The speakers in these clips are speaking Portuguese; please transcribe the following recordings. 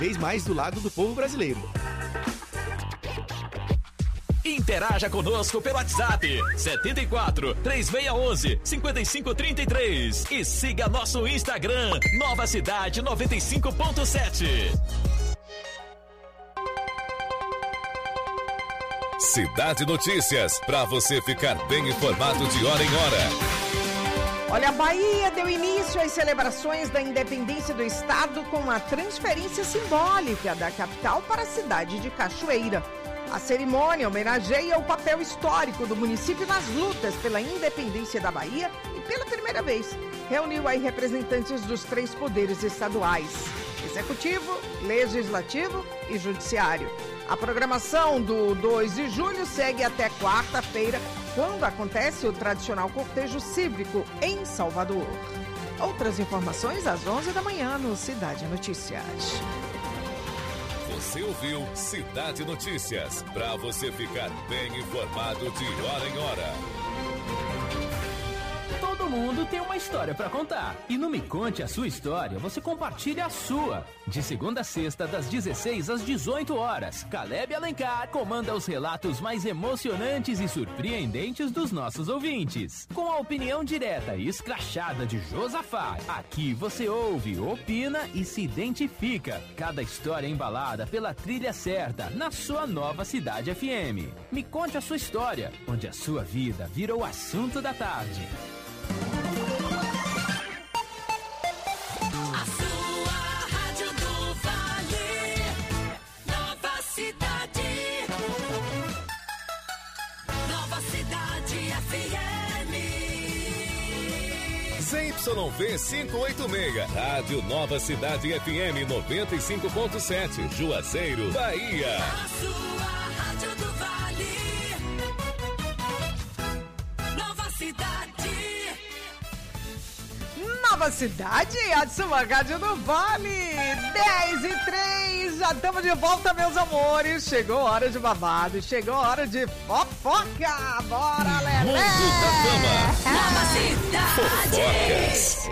vez mais do lado do povo brasileiro. Interaja conosco pelo WhatsApp 74 3611 5533 e siga nosso Instagram Nova Cidade 95.7. Cidade Notícias, para você ficar bem informado de hora em hora. Olha, a Bahia deu início às celebrações da independência do estado com a transferência simbólica da capital para a cidade de Cachoeira. A cerimônia homenageia o papel histórico do município nas lutas pela independência da Bahia e, pela primeira vez, reuniu aí representantes dos 3 poderes estaduais: Executivo, Legislativo e Judiciário. A programação do 2 de julho segue até quarta-feira, quando acontece o tradicional cortejo cívico em Salvador. Outras informações às 11 da manhã no Cidade Notícias. Você ouviu Cidade Notícias, para você ficar bem informado de hora em hora. Todo mundo tem uma história para contar. E no Me Conte a Sua História, você compartilha a sua. De segunda a sexta, das 16 às 18 horas, Caleb Alencar comanda os relatos mais emocionantes e surpreendentes dos nossos ouvintes. Com a opinião direta e escrachada de Josafá, aqui você ouve, opina e se identifica. Cada história embalada pela trilha certa, na sua Nova Cidade FM. Me Conte a Sua História, onde a sua vida vira o assunto da tarde. A sua Rádio do Vale, Nova Cidade. Nova Cidade FM. ZYV 586, Rádio Nova Cidade FM 95.7, Juazeiro, Bahia. A sua Rádio do Vale, Nova Cidade. Nova Cidade, a sua Rádio do Vale, 10h03, já estamos de volta, meus amores. Chegou a hora de babado, chegou a hora de fofoca. Bora, Lelé! Mundo da Fama. Nova Cidade. Fofocas.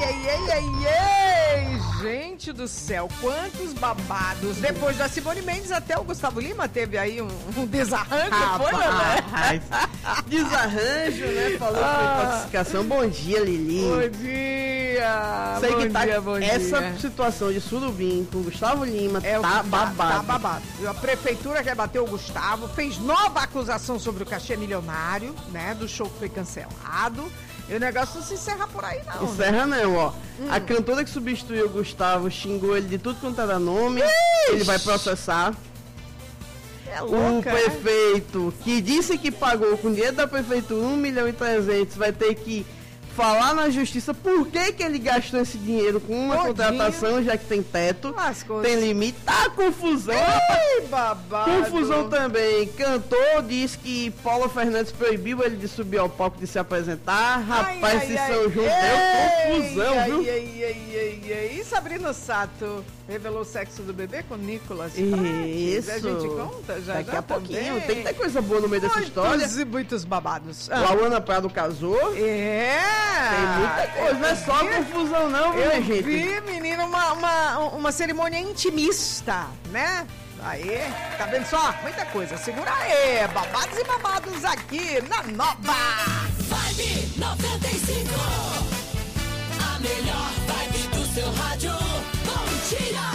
Ei, gente do céu, quantos babados. Depois da Simone Mendes, até o Gustavo Lima teve aí um desarranjo, foi, Lelé? Desarranjo, né? Falou sobre intoxicação. Bom dia, Lili. Bom dia. Sei bom que tá dia, bom essa dia. situação de Surubim com Gustavo Lima Tá babado. babado. A prefeitura quer bater o Gustavo, fez nova acusação sobre o cachê milionário, né? Do show que foi cancelado. E o negócio não se encerra por aí, não. Encerra não, ó. A cantora que substituiu o Gustavo xingou ele de tudo quanto era nome. Ele vai processar. É O louca, prefeito, que disse que pagou com dinheiro da prefeitura 1.300.000, vai ter que falar na justiça por que ele gastou esse dinheiro com uma Todinho. contratação, já que tem teto, Lascou-se. tem limite. Tá confusão. Ei, babado. Confusão também. Cantor diz que Paula Fernandes proibiu ele de subir ao palco, de se apresentar. Rapaz, esse São João deu confusão, viu? E Sabrina Sato revelou o sexo do bebê com Nicolas Isso. A gente conta já Daqui já a pouquinho. também. Tem que ter coisa boa no meio dessa história. Muitos e muitos babados. Lauana Prado casou. Tem muita coisa, não é só confusão não, viu, minha Eu gente? vi, menina, uma cerimônia intimista, né? Aí, tá vendo só? Muita coisa. Segura aí, babados e babados aqui na Nova. Vibe 95. A melhor vibe do seu rádio. Bom dia.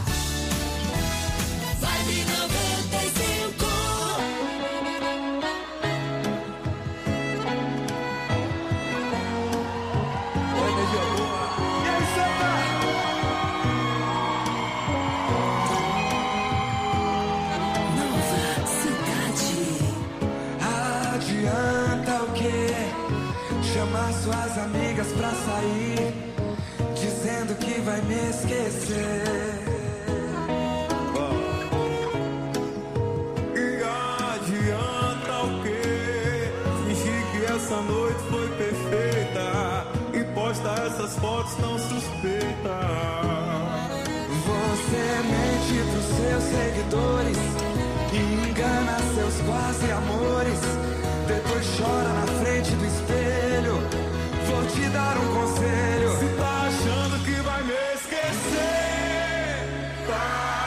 Vibe 95. Nova Cidade. Adianta o quê? Chamar suas amigas pra sair, dizendo que vai me esquecer. E adianta o quê? Fingir que essa noite foi perfeita e posta essas fotos tão suspeitas. Você mente pros seus seguidores e engana seus quase amores. Depois chora na frente do espelho. Vou te dar um conselho. Se tá achando que vai me esquecer, tá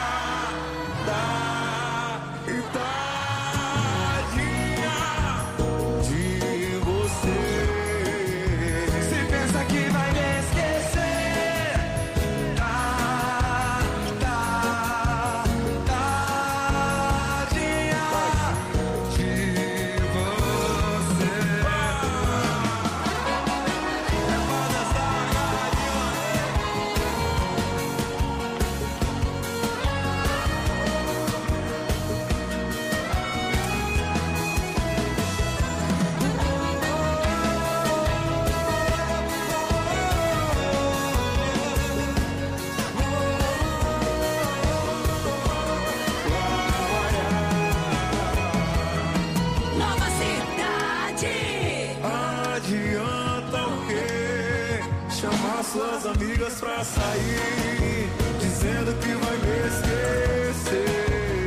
amigas pra sair, dizendo que vai me esquecer.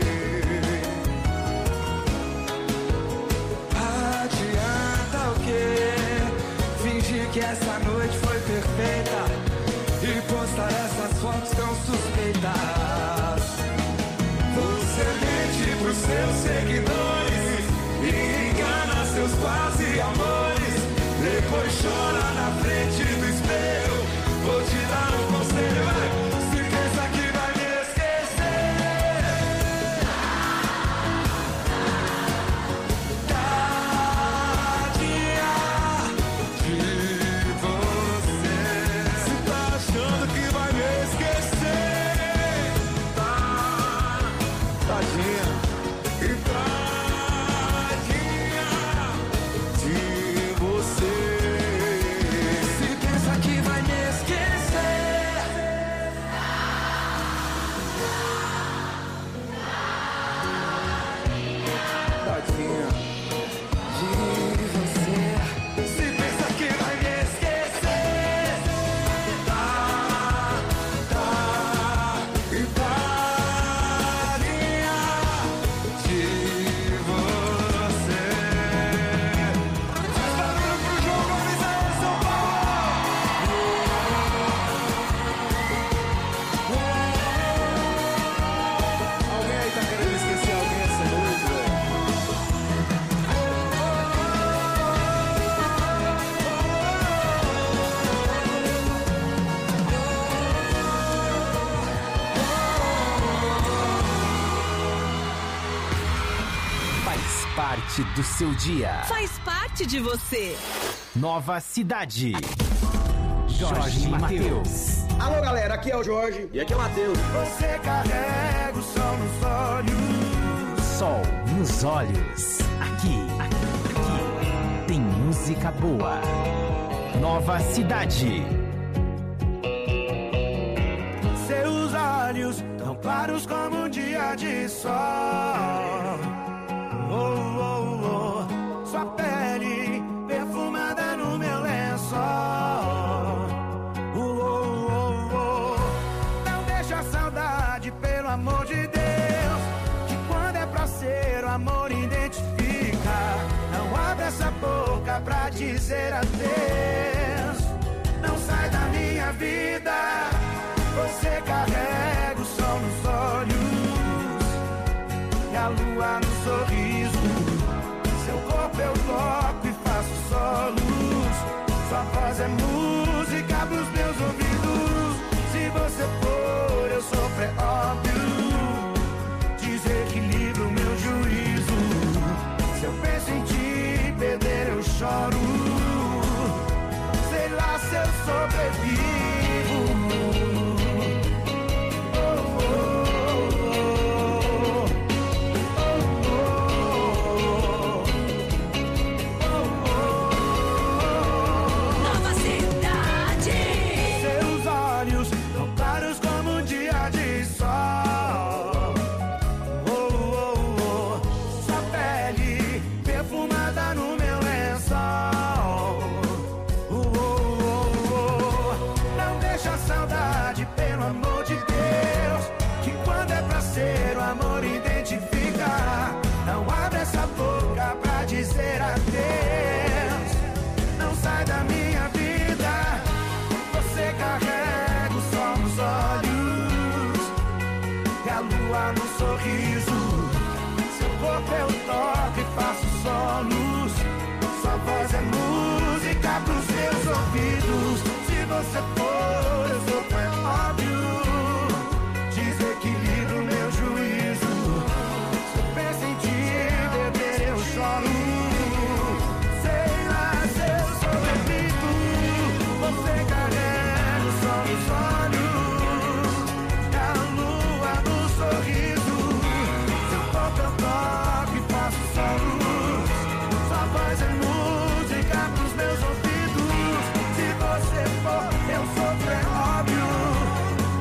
Adianta o quê? Fingir que essa noite foi perfeita e postar essas fotos tão suspeitas. Você mente pros seus seguidores e engana seus quase amores. Depois chora na frente do espelho. Vou te dar um conselho, vai. Se pensa que vai me esquecer, tadinha de você. Se tá achando que vai me esquecer, tadinha e tadinha de você. Se pensa que vai me esquecer, tadinha de você. Se pensa que vai me esquecer, e tadinha de você. Faz barulho pro João Gomes aí em São Paulo. Alguém aí tá querendo esquecer alguém essa noite, velho? Faz parte do seu dia. Faz parte de você. Nova Cidade. Jorge Mateus. Alô, galera, aqui é o Jorge. E aqui é o Matheus. Você carrega o sol nos olhos. Sol nos olhos. Aqui tem música boa. Nova Cidade. Seus olhos tão claros como um dia de sol. Oh, oh, oh. Sua pele perfumada no meu lençol. Oh, oh, oh, oh. Não deixa a saudade, pelo amor de Deus, que quando é pra ser o amor identifica. Não abre essa boca pra dizer adeus. Não sai da minha vida. Você carrega o sol nos olhos e a lua no sorriso. Seu corpo eu toco e faço solos. Sua voz é música pros meus ouvidos. Se você for, eu sofro, é óbvio. Desequilibro meu juízo. Se eu penso em te perder, eu choro. Sei lá se eu sobrevivo. Nova Cidade. Seus olhos tão claros como um dia de sol. Oh, oh, oh. Sua pele perfumada no meu lençol. Oh, oh, oh. Não deixa a saudade, pelo amor de Deus, que quando é pra ser o amor identifica. Não abre essa boca pra dizer adeus. Não sai da minha vida. Você carrega o sol nos olhos e a lua no sorriso. Seu corpo eu toco e faço solos. Sua voz é música pros meus ouvidos. Se você for, eu sou, é óbvio. Desequilibro meu juízo. Se eu penso em te beber, eu choro. Sei lá se eu sobrevivo. Você carrega o sol nos olhos e a lua no sorriso. Seu corpo eu toco e faço solos. Sua voz é música pros meus ouvidos. Se você for, eu sofro, é óbvio.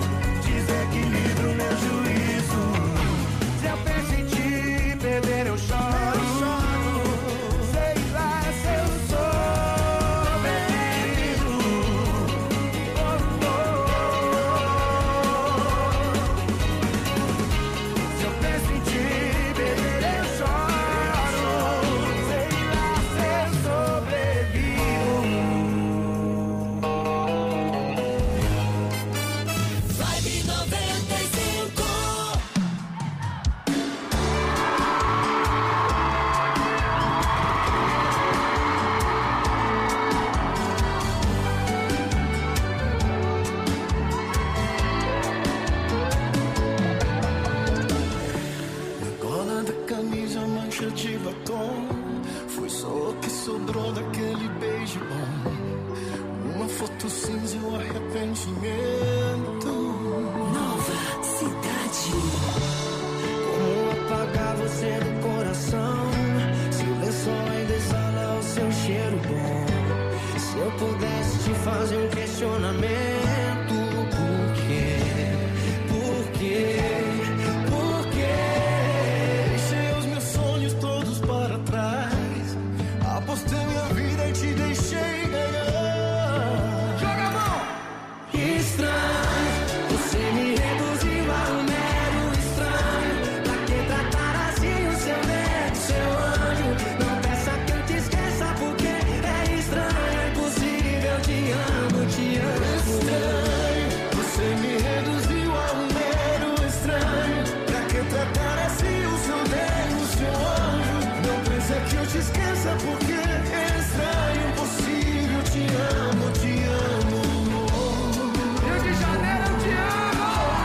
questionamento. Por quê? Por quê? Por quê? Deixei os meus sonhos todos para trás. Apostei minha vida e te deixei ganhar. Joga a mão! Estranho, você me reduziu a um mero estranho. Pra que tratar assim o seu neto, seu anjo? Não peça que eu te esqueça, porque é estranho, é impossível. Te amo, te amo. Estranho, você me reduziu a um mero estranho. Pra que tratar assim o seu neto, seu anjo? Não pensa que eu te esqueça, porque é estranho, impossível. Te amo, te amo. Rio de Janeiro, eu te amo.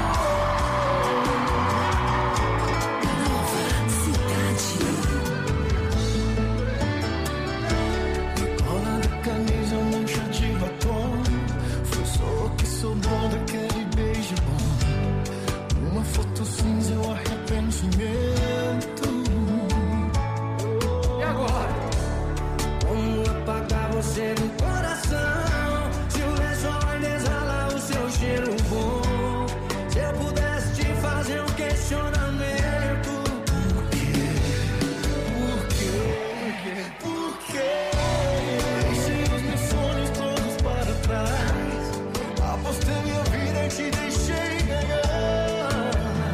Cola da camisa, mancha de batom. Foi só o que sobrou daquele beijo bom. Uma foto cinza, eu arrependimento. E agora? Como apagar você do coração? Se o lençol ainda exala o seu cheiro bom. Se eu pudesse te fazer um questionamento. Por quê? Por quê? Por quê? Deixei os meus sonhos todos para trás. Apostei minha vida e te deixei ganhar.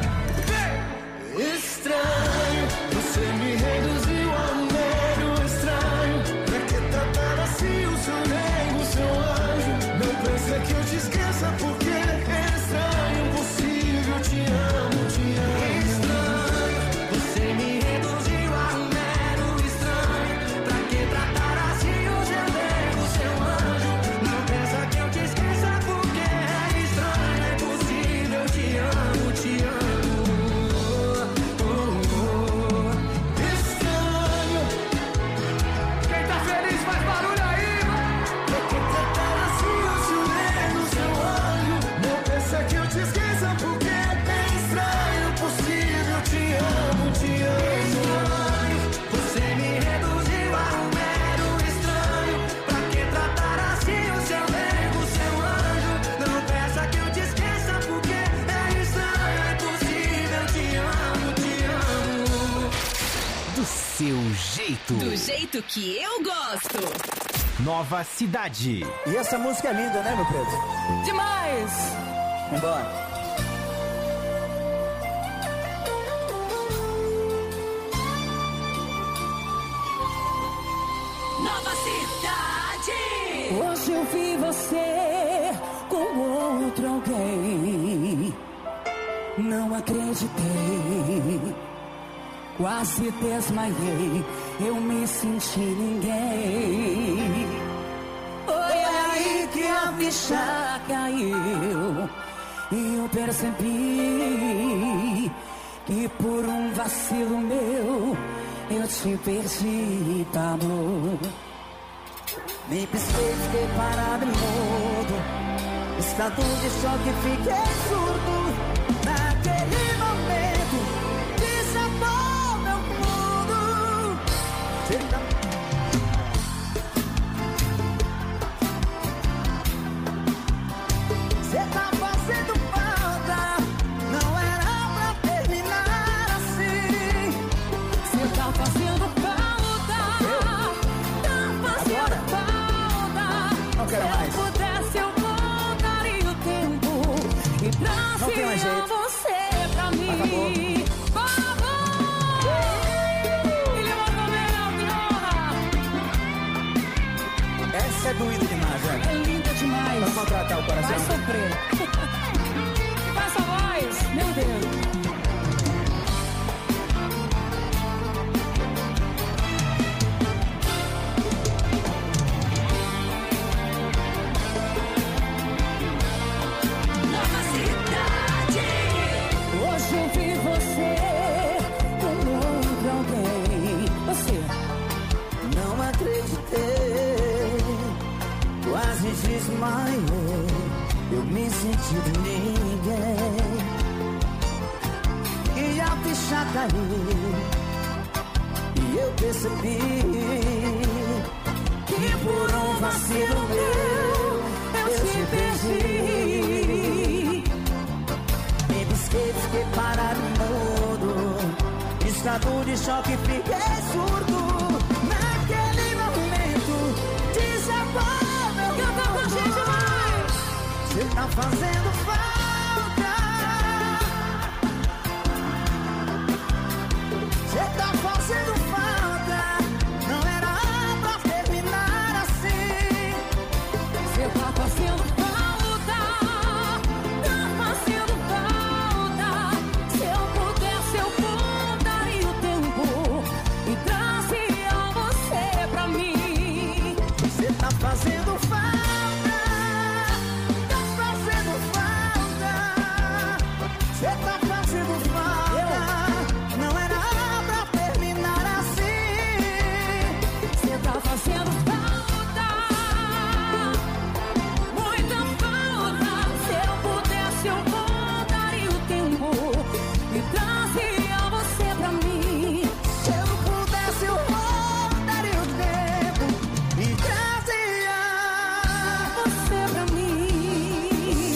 Estranho, você me reduziu a um mero estranho. Pra que tratar assim o seu nego, seu anjo? Não pensa que eu te esqueça, porque é estranho, impossível. Te amo, te amo. Estranho, você me reduziu a um mero estranho. Pra que tratar assim o seu nego, seu anjo? Não pensa que eu te esqueça, porque é estranho, é impossível. Te amo, te amo. Estranho. Quem tá feliz faz barulho aí, mano. Pra que tratar assim o seu nego, seu anjo? Não pensa que eu te esqueça, porque é estranho, impossível. Te amo, te amo. Estranho, você me reduziu a um mero estranho. Pra que tratar assim o seu nego, seu anjo? Não pensa que eu te esqueça, porque é estranho, é impossível. Te amo, te amo. Do seu jeito. Do jeito que eu gosto. Nova Cidade. E essa música é linda, né, meu preto? Demais! Vambora. Nova Cidade! Hoje eu vi você com outro alguém. Não acreditei. Quase desmaiei. Eu me senti ninguém. Foi aí que a ficha caiu. E eu percebi que por um vacilo meu eu te perdi, amor. Me pisquei, fiquei parado e mudo. Estado de choque, fiquei surdo. Naquele momento, desabou meu mundo. Cê tá fazendo falta. Não era pra terminar assim. Cê tá fazendo falta. Tá fazendo falta. Não quero mais. Se eu pudesse, eu voltaria o tempo e Não tem mais trazia jeito. você pra mim. Acabou. Vamos! Ele mandou melhor que honra. Essa é doída demais, velho. É linda demais. Pra contratar o coração. Vai sofrer. Faça a voz, meu Deus. Nova Cidade! Hoje eu vi você com outro alguém. Você Não acreditei, quase desmaiei. Eu me senti de ninguém. E a ficha caiu. E eu percebi que por um vacilo meu eu te perdi. Pensei, fiquei parado mudo, estado de choque, fiquei surdo. Naquele momento, desabou meu corpo. Você tá fazendo falta. Você tá fazendo falta. Não era pra terminar assim. Você tá fazendo falta. Tá fazendo falta. Se eu pudesse, eu voltaria o tempo e trazia você pra mim. Você tá fazendo falta. Tá fazendo falta. Você tá fazendo falta. Não era pra terminar assim. Você tá fazendo falta, muita falta. Se eu pudesse, eu voltaria o tempo e trazia você pra mim. Se eu pudesse, eu voltaria o tempo e trazia Você pra mim,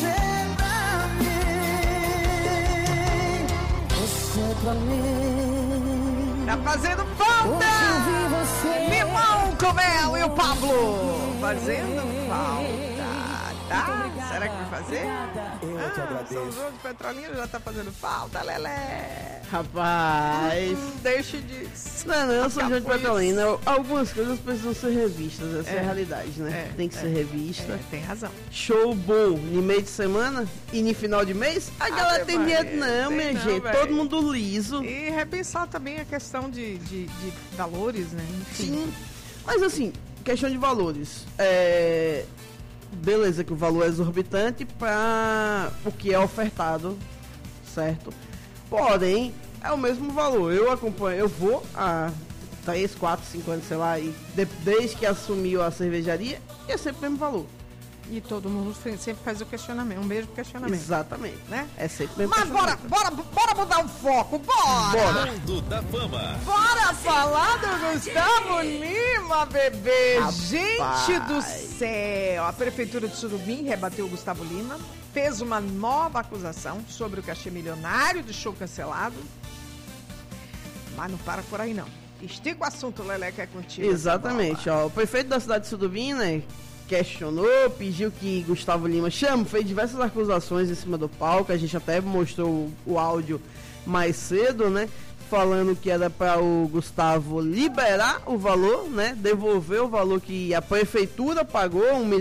você pra mim. Tá fazendo falta! Hoje eu vi você. Limão com mel e o Pablo fazendo falta, tá? Será que vai fazer? Eu te agradeço. São João de Petrolina já tá fazendo falta, Lelé. Rapaz. Deixe disso. Não, São João de Acabou Petrolina, algumas coisas precisam ser revistas, essa é a realidade, né? Tem que ser revista. Tem razão. Show bom em meio de semana e no final de mês, a galera tem medo não, minha gente. véio. Todo mundo liso. E repensar também a questão de valores, né? Enfim. Sim. Mas assim, questão de valores. Beleza que o valor é exorbitante para o que é ofertado, certo? Porém, é o mesmo valor. Eu acompanho, eu vou há 3, 4, 5 anos, sei lá, e desde que assumiu a cervejaria, é sempre o mesmo valor. E todo mundo sempre faz o questionamento, um mesmo questionamento. Exatamente. Né? É sempre o mesmo Mas bora mudar o foco, bora! Mundo da Fama. Bora falar do Gustavo Lima, bebê! Rapaz. Gente do céu! A Prefeitura de Surubim rebateu o Gustavo Lima, fez uma nova acusação sobre o cachê milionário do show cancelado. Mas não para por aí, não. Estica o assunto, Lelé, que é contigo. Exatamente, ó. O prefeito da cidade de Surubim, né, questionou, pediu que Gustavo Lima fez diversas acusações em cima do palco. A gente até mostrou o áudio mais cedo, né? Falando que era para o Gustavo liberar o valor, né? Devolver o valor que a prefeitura pagou,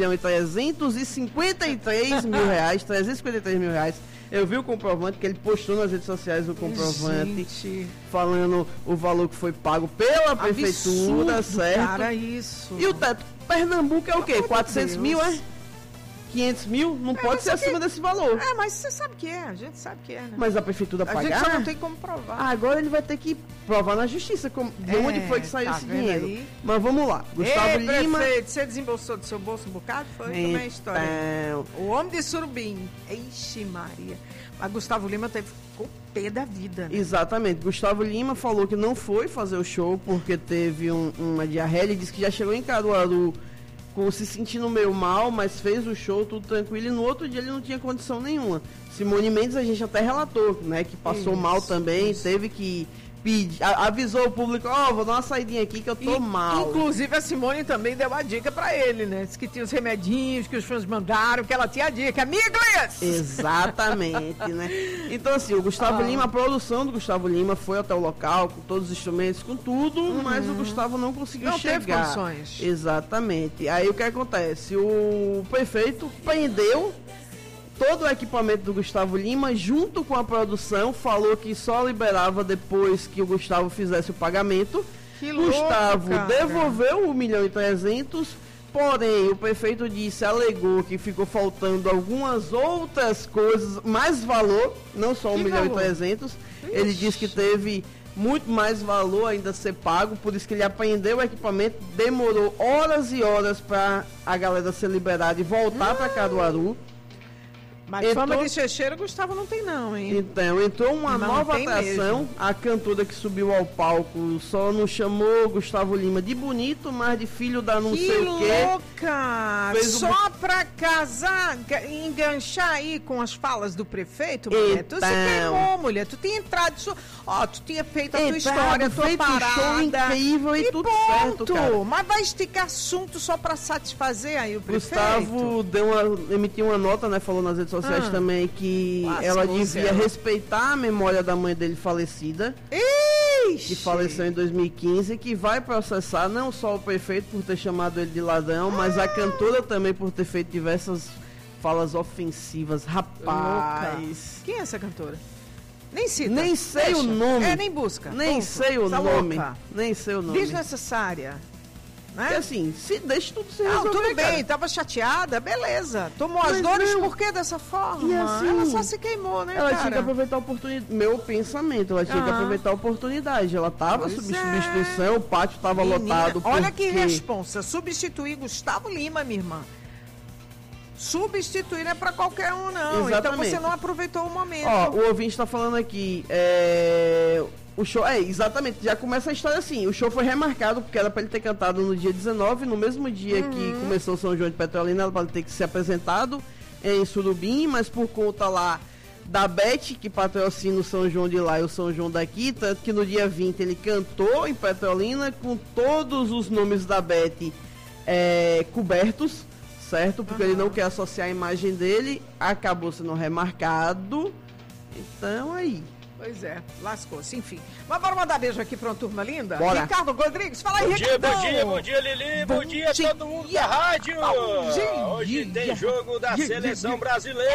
1.353.000 reais, 353 mil reais. Eu vi o comprovante que ele postou nas redes sociais, o comprovante, Gente, falando o valor que foi pago pela prefeitura, absurdo, certo? cara, isso. E o teto? Pernambuco é o quê? Pelo amor de 400 mil, Deus. é? 500 mil? Não pode mas ser isso aqui- acima desse valor. Mas você sabe que é, a gente sabe que é, né? Mas a prefeitura a pagar? gente só não tem como provar. Agora ele vai ter que provar na justiça de onde foi que saiu tá esse vendo dinheiro. aí? Mas vamos lá. Gustavo Ei, Lima. prefeito, você desembolsou do seu bolso um bocado? Foi também a história. Então, O homem de Surubim. Ixi, Maria. Mas Gustavo Lima ficou pé da vida, né? exatamente. Gustavo Lima falou que não foi fazer o show porque teve uma diarreia. Ele disse que já chegou em Caruaru se sentindo meio mal, mas fez o show tudo tranquilo e no outro dia ele não tinha condição nenhuma. Simone Mendes a gente até relatou, né, que passou mal também, teve que pedir, avisou o público, vou dar uma saidinha aqui que eu tô mal. Inclusive a Simone também deu a dica pra ele, né? Disse que tinha os remedinhos que os fãs mandaram, que ela tinha a dica. Amigos! Exatamente, né? Então assim, o Gustavo Lima, a produção do Gustavo Lima foi até o local, com todos os instrumentos, com tudo, mas o Gustavo não conseguiu Não chegar. teve condições. Exatamente. Aí o que acontece? O prefeito prendeu todo o equipamento do Gustavo Lima, junto com a produção, falou que só liberava depois que o Gustavo fizesse o pagamento. Que louco, Gustavo cara. devolveu 1.300.000, porém o prefeito alegou que ficou faltando algumas outras coisas, mais valor, não só Que 1.300.000. Ele disse que teve muito mais valor ainda a ser pago, por isso que ele apreendeu o equipamento, demorou horas e horas para a galera ser liberada e voltar para Caruaru. Mas fama de checheiro, Gustavo não tem não, hein? Então, entrou uma Mas nova não tem atração. mesmo. A cantora que subiu ao palco só não chamou Gustavo Lima de bonito, mas de filho da não Que sei o quê. louca! Fez Só pra casar, enganchar aí com as falas do prefeito, mulher. Tu se queimou, mulher. Tu tinha entrado... tu tinha feito a tua história, a tua feito parada. um show incrível e tudo ponto. certo, cara. Mas vai esticar assunto só pra satisfazer aí o prefeito? Gustavo emitiu uma nota, né? Falou nas redes sociais também que ela devia respeitar a memória da mãe dele falecida. Ixi. Que faleceu em 2015, que vai processar não só o prefeito por ter chamado ele de ladrão, mas a cantora também por ter feito diversas falas ofensivas. Rapaz. Quem é essa cantora? Nem cita. Nem sei Deixa. o nome. Nem busca. Nem Ponto. sei o Tá nome. louca. Nem sei o nome. Desnecessária. Né? Porque assim, se deixa tudo se Não, resolver, tudo bem, cara. tava chateada, beleza. Tomou as Mas dores, não. por que dessa forma? E assim, ela só se queimou, né, Ela cara? tinha que aproveitar a oportunidade. Meu pensamento, ela tinha que aproveitar a oportunidade. Ela tava Pois sob é. substituição, o pátio tava Menina, lotado. olha que porque- responsa. Substituir Gustavo Lima, minha irmã. Substituir não é pra qualquer um, não. Então Exatamente. você não aproveitou o momento. Ó, o ouvinte tá falando aqui, o show, exatamente, já começa a história assim, o show foi remarcado porque era pra ele ter cantado no dia 19, no mesmo dia que começou o São João de Petrolina, era pra ele ter que ser apresentado em Surubim, mas por conta lá da Beth, que patrocina o São João de lá e o São João daqui, tanto que no dia 20 ele cantou em Petrolina com todos os nomes da Beth cobertos, certo? Porque ele não quer associar a imagem dele, acabou sendo remarcado. Então aí. Pois é, lascou-se, enfim. Mas bora mandar beijo aqui pra uma turma linda? Bora. Ricardo Rodrigues, fala aí, Bom dia, Ricardão. bom dia, Lili, bom dia dia. todo mundo da rádio. Bom dia. Hoje tem jogo da seleção brasileira.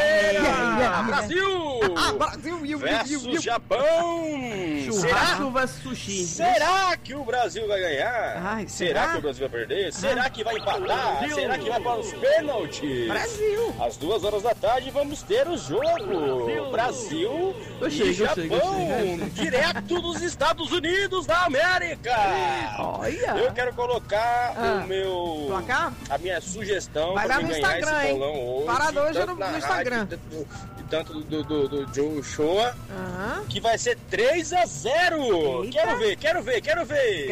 Brasil Brasil versus Japão. Churrasco versus sushi. Será que o Brasil vai ganhar? Ai, será será? que o Brasil vai perder? Será que vai empatar? Será que vai para os pênaltis? Brasil. Às 2h da tarde vamos ter o jogo. Brasil Gostei, e Japão. Direto dos Estados Unidos da América. Olha. Eu quero colocar o meu... Placar? A minha sugestão Vai pra lá quem no ganhar Instagram, esse hein? bolão hoje. Parada hoje tanto no na Instagram. rádio, tanto do Joe Shoa, Aham. que vai ser 3-0. Eita. Quero ver. Quero ver. Um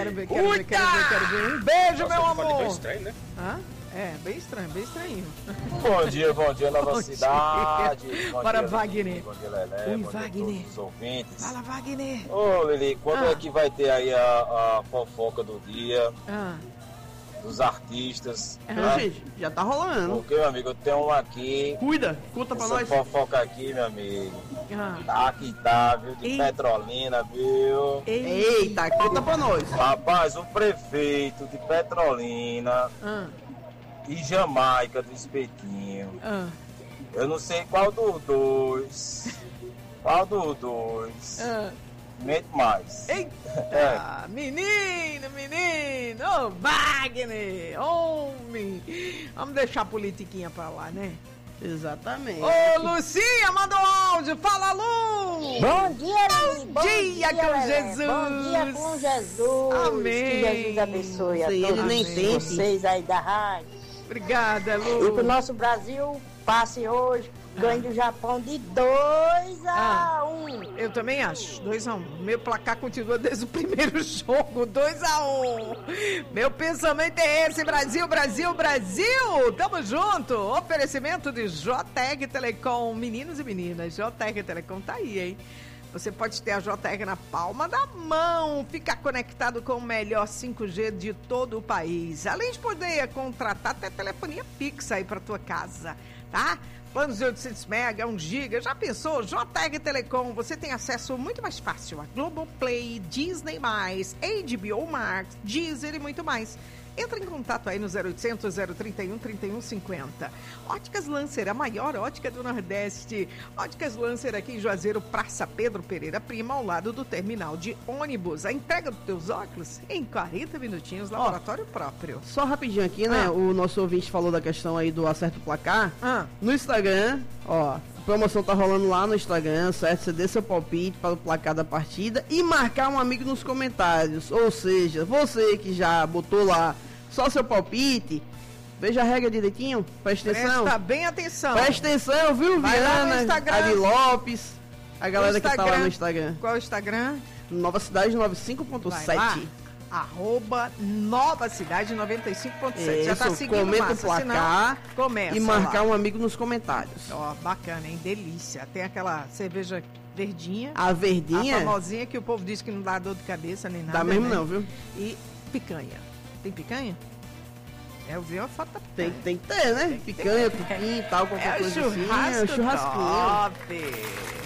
Nossa, beijo, meu eu falei tão amor. estranho, né? Hã? É, bem estranho. Bom dia, Nova Bom Cidade. dia. Bom Bora, dia, Wagner. Lili. Bom dia, Lelé. Oi, Bom dia a Wagner. todos os ouvintes. Fala, Wagner. Ô, Lili, quando é que vai ter aí a fofoca do dia dos artistas? Então, gente, já tá rolando. Porque, meu amigo, eu tenho um aqui. Cuida, conta pra Essa nós. fofoca aqui, meu amigo. Ah. Tá aqui, tá, viu? De Petrolina, viu? Eita, conta pra nós. Rapaz, o prefeito de Petrolina e Jamaica do Espetinho. Eu não sei qual dos dois. Qual dos dois? Mente mais. Eita, menino, ô Wagner, homem. Vamos deixar a politiquinha pra lá, né? Exatamente. Ô, Lucia, mandou áudio, fala, Lu! Bom dia, Lili. Bom dia com Lelé. Jesus. Bom dia com Jesus. Amém. Que Jesus abençoe a Sei, todos ele nem tem. vocês aí da rádio. Obrigada, E que o Lu. nosso Brasil passe hoje, ganhe do Japão de 2-1. Eu também acho, 2-1. Meu placar continua desde o primeiro jogo, 2-1. Meu pensamento é esse, Brasil, Brasil, Brasil! Tamo junto! Oferecimento de JTEG Telecom, meninos e meninas, JTEG Telecom tá aí, hein? Você pode ter a JTEG na palma da mão, ficar conectado com o melhor 5G de todo o país. Além de poder contratar até telefonia fixa aí pra tua casa, tá? Planos de 800 mega, 1 giga, já pensou? JTEG Telecom, você tem acesso muito mais fácil a Globoplay, Disney+, HBO Max, Deezer e muito mais. Entra em contato aí no 0800 031 3150. Óticas Lancer, a maior ótica do Nordeste. Óticas Lancer aqui em Juazeiro, Praça Pedro Pereira Prima, ao lado do terminal de ônibus. A entrega dos teus óculos em 40 minutinhos, laboratório próprio. Só rapidinho aqui, né? O nosso ouvinte falou da questão aí do acerto placar. No Instagram, ó, a promoção tá rolando lá no Instagram, certo? Você dê seu palpite para o placar da partida e marcar um amigo nos comentários. Ou seja, você que já botou lá só seu palpite, Veja a regra direitinho, presta atenção. Presta bem atenção. Presta atenção, viu, Vai lá no Viana, Instagram. Ari Lopes, a galera que tá lá no Instagram. Qual é o Instagram? Nova Cidade 95.7. @ Nova Cidade 95.7. Já tá seguindo, comenta o massa, placar começa e marcar lá. um amigo nos comentários. Ó, bacana, hein? Delícia. Tem aquela cerveja verdinha. A verdinha? A famosinha que o povo diz que não dá dor de cabeça nem nada. Dá mesmo né? não, viu? E picanha. Tem picanha? Eu vi uma foto da picanha. Tem que ter, né? Picanha, cupim e tal, qualquer coisa assim. É o churrasquinho. Top.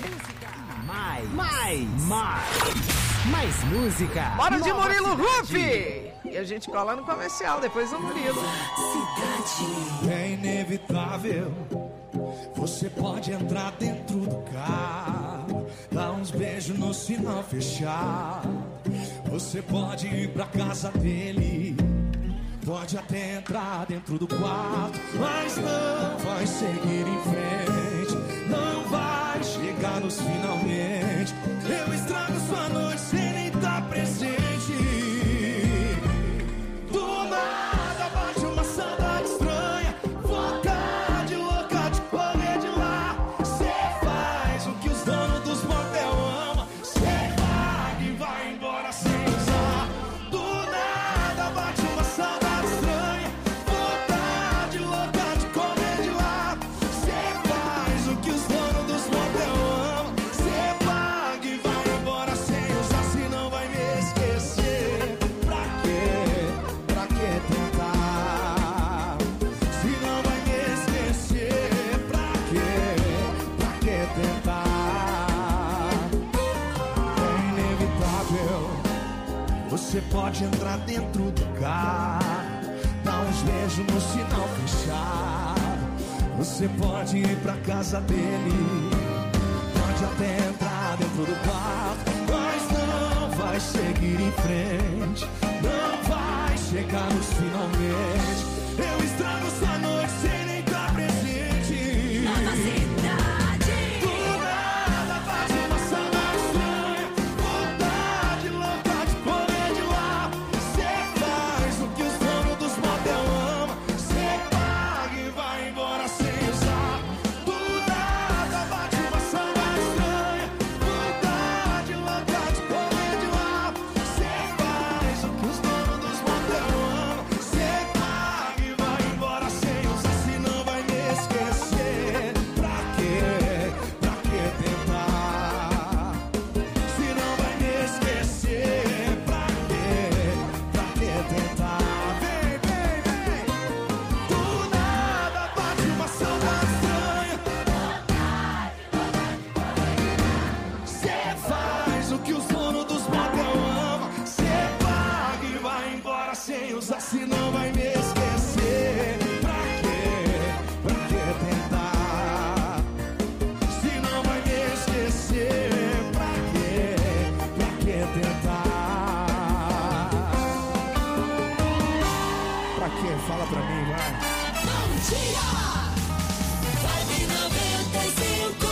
Mais música. Bora de Nova Murilo Cidade. Rufi! E a gente cola no comercial, depois do Murilo. É inevitável. Você pode entrar dentro do carro, dar uns beijos no sinal fechar. Você pode ir pra casa dele, pode até entrar dentro do quarto, mas não vai seguir em frente, não vai chegar nos finalmente. Eu estrago sua noite sem nem estar presente. Do nada bate uma saudade estranha, vontade louca de correr de lá. Cê faz o que os donos dos motel amam, cê paga e vai embora sem usar. Do nada bate uma saudade estranha, vontade louca de correr de lá. Cê faz o que os donos dos motel amam, cê paga e vai embora sem usar, senão vai me esquecer. Pra quê? Pra que tentar? Se não vai me esquecer, pra quê? Pra que tentar? É inevitável. Você pode entrar dentro do carro, dar uns beijos no sinal fechado. Você pode ir pra casa dele, pode até entrar dentro do quarto, mas não vai seguir em frente, não vai chegar nos finalmente. Eu estrago sua noite sem nem estar presente. Nova Cidade. Do nada bate uma saudade estranha, vontade louca de correr de lá. Cê faz o que os donos dos motel amam, cê paga e vai embora sem usar. Do nada bate uma saudade estranha, vontade louca de correr de lá. Cê faz o que os donos dos motel amam, cê paga e vai embora sem usar, senão vai me esquecer. Pra quê? Pra que tentar? Se não vai me esquecer, pra quê? Pra que tentar? Vem, vem, vem. Do nada bate uma saudade estranha. Cê faz o que os donos dos motel amam, cê paga e vai embora sem usar, senão vai me esquecer. Pra quê? Pra que tentar? Se não vai me esquecer, pra quê? Pra que tentar? Pra quê? Fala pra mim, vai. Bom dia! Vibe 95.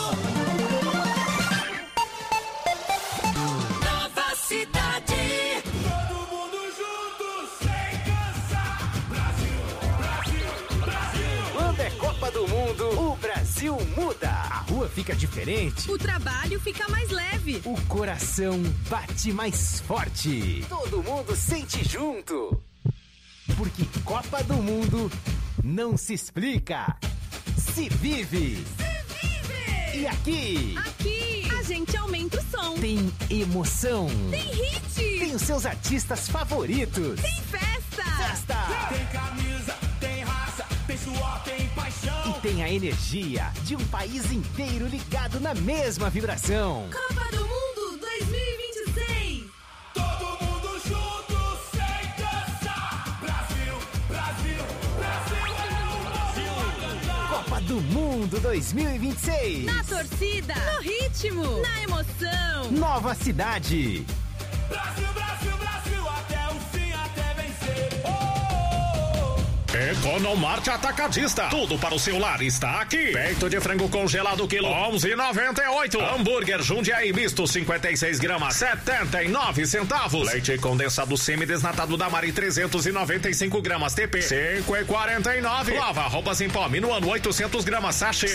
Nova Cidade. Todo mundo junto, sem cansar. Brasil, Brasil, Brasil. Quando é Copa do Mundo, o Brasil muda. A rua fica diferente, O trabalho fica mais leve. o coração bate mais forte. Todo mundo sente junto. Porque Copa do Mundo não se explica, se vive. E aqui Aqui, a gente aumenta o som. tem emoção, Tem hit. tem os seus artistas favoritos. Tem festa. Festa! Tem camisa, tem raça, tem suor, tem paixão. E tem a energia de um país inteiro ligado na mesma vibração. Copa do Mundo 2026. Todo mundo junto, sem cansar. Brasil, Brasil, Brasil, Brasil a cantar. Copa do Mundo 2026. Na torcida. No ritmo. Na emoção. Nova Cidade. Brasil, Brasil, Brasil, até o fim, até vencer. Oh, oh, oh. Economarte Atacadista. Tudo para o seu lar está aqui. Peito de frango congelado quilo 11,98. Hambúrguer Jundiaí misto 56 gramas 79 centavos. Leite condensado semi-desnatado da Mari 395 gramas TP 5,49. Lava roupas em pó Minuano 800 gramas sachê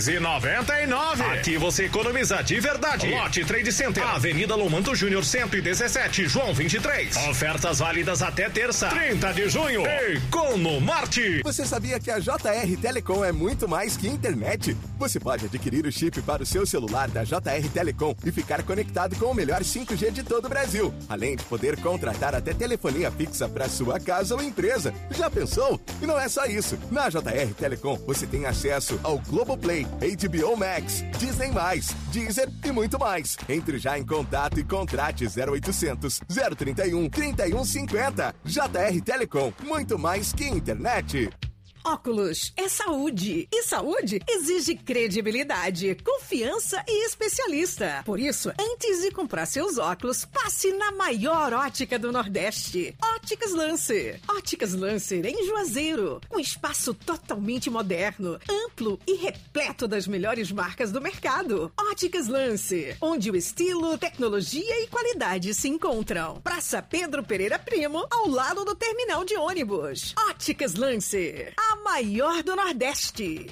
6,99. Aqui você economiza de verdade. Lote Trade Center, Avenida Lomanto Júnior 117, João 23. Ofertas válidas até terça, 30 de junho. Economarte. Você sabia que a JR Telecom é muito mais que internet? Você pode adquirir o chip para o seu celular da JR Telecom e ficar conectado com o melhor 5G de todo o Brasil. Além de poder contratar até telefonia fixa para sua casa ou empresa. Já pensou? E não é só isso. Na JR Telecom você tem acesso ao Globoplay, HBO Max, Disney+, Deezer e muito mais. Entre já em contato e contrate 0800 031 3150. JR Telecom, muito mais que internet. Óculos é saúde. E saúde exige credibilidade, confiança e especialista. Por isso, antes de comprar seus óculos, passe na maior ótica do Nordeste. Óticas Lancer. Óticas Lancer em Juazeiro. Um espaço totalmente moderno, amplo e repleto das melhores marcas do mercado. Óticas Lancer, onde o estilo, tecnologia e qualidade se encontram. Praça Pedro Pereira Primo, ao lado do terminal de ônibus. Óticas Lancer, a maior do Nordeste.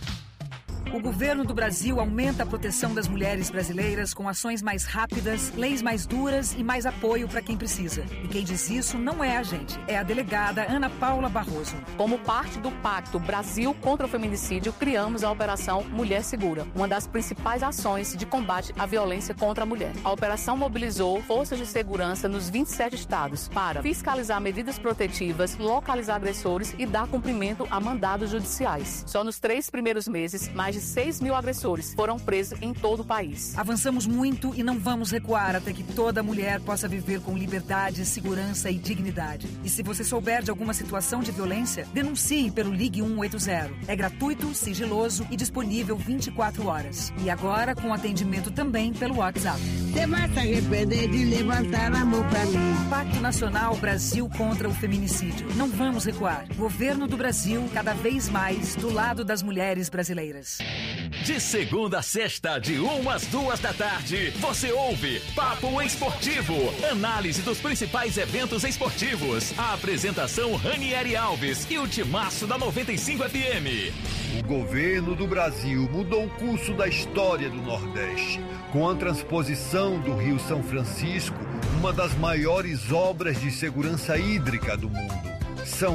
O governo do Brasil aumenta a proteção das mulheres brasileiras com ações mais rápidas, leis mais duras e mais apoio para quem precisa. E quem diz isso não é a gente, é a delegada Ana Paula Barroso. Como parte do Pacto Brasil contra o Feminicídio, criamos a Operação Mulher Segura, uma das principais ações de combate à violência contra a mulher. A operação mobilizou forças de segurança nos 27 estados para fiscalizar medidas protetivas, localizar agressores e dar cumprimento a mandados judiciais. Só nos 3 primeiros meses, mais de 6 mil agressores foram presos em todo o país. Avançamos muito e não vamos recuar até que toda mulher possa viver com liberdade, segurança e dignidade. E se você souber de alguma situação de violência, denuncie pelo Ligue 180. É gratuito, sigiloso e disponível 24 horas. E agora com atendimento também pelo WhatsApp. Você vai se arrepender de levantar a mão pra mim. Pacto Nacional Brasil contra o Feminicídio. Não vamos recuar. Governo do Brasil, cada vez mais do lado das mulheres brasileiras. De segunda a sexta, de 1 às 2 da tarde, você ouve Papo Esportivo, análise dos principais eventos esportivos. A apresentação Ranieri Alves e o timaço da 95 FM. O governo do Brasil mudou o curso da história do Nordeste, com a transposição do Rio São Francisco, uma das maiores obras de segurança hídrica do mundo. São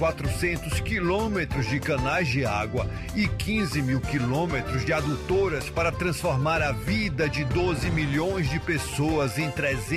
1.400 quilômetros de canais de água e 15 mil quilômetros de adutoras para transformar a vida de 12 milhões de pessoas em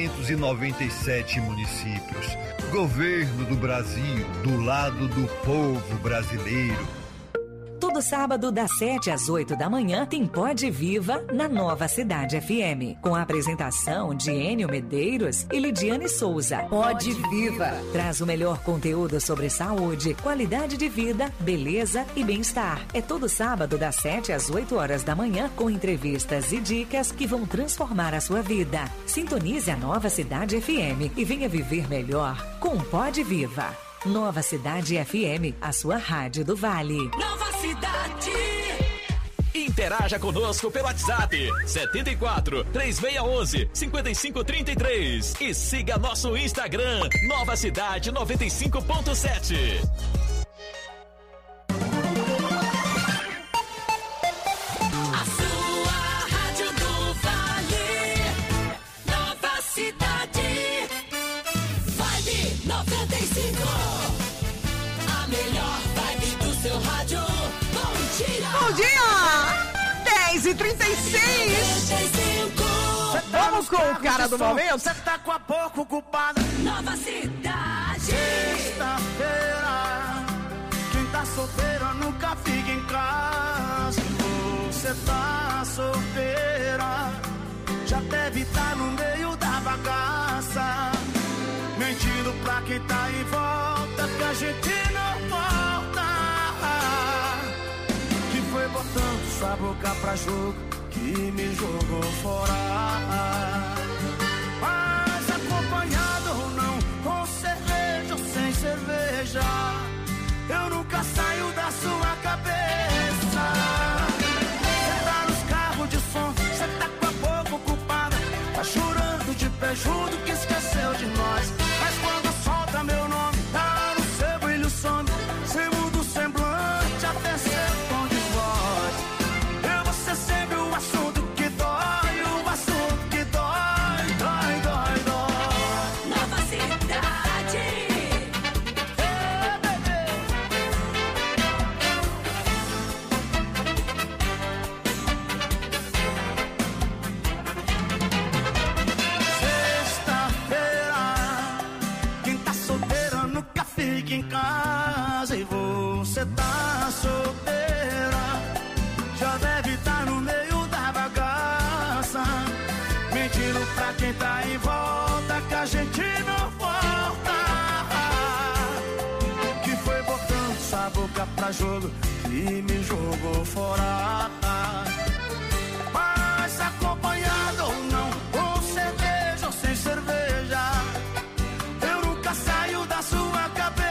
397 municípios. Governo do Brasil, do lado do povo brasileiro. Todo sábado, das 7 às 8 da manhã, tem Pode Viva na Nova Cidade FM. Com a apresentação de Enio Medeiros e Lidiane Souza. Pode Viva traz o melhor conteúdo sobre saúde, qualidade de vida, beleza e bem-estar. É todo sábado, das 7 às 8 horas da manhã, com entrevistas e dicas que vão transformar a sua vida. Sintonize a Nova Cidade FM e venha viver melhor com Pode Viva. Nova Cidade FM, a sua rádio do Vale. Nova Cidade. Interaja conosco pelo WhatsApp 74 3611 5533 e siga nosso Instagram Nova Cidade 95.7. A sua rádio do Vale. Nova Cidade. Vibe 95. Bom dia! 10h36. Vamos com o cara do momento? Você tá com a pouco ocupada. Nova Cidade. Sexta-feira. Quem tá solteiro nunca fica em casa. Você tá solteira. Já deve estar no meio da bagaça. Mentindo pra quem tá em volta, que a gente não volta. Que foi botando sua boca pra jogo, que me jogou fora. Mas acompanhado ou não, com cerveja ou sem cerveja, eu nunca de pé junto que esqueceu de nós. Mas quando solta meu nome, tá no seu brilho some. Você muda o semblante até seu tom de voz. Eu vou ser sempre o assunto que dói, o assunto que dói, dói, dói, dói. Nova cidade. Fica em casa e você tá solteira. Já deve estar no meio da bagaça, mentindo pra quem tá em volta que a gente não volta. Que foi botando sua boca pra jogo e me jogou fora. Mas acompanhado ou não, com cerveja ou sem cerveja, eu nunca saio da sua cabeça.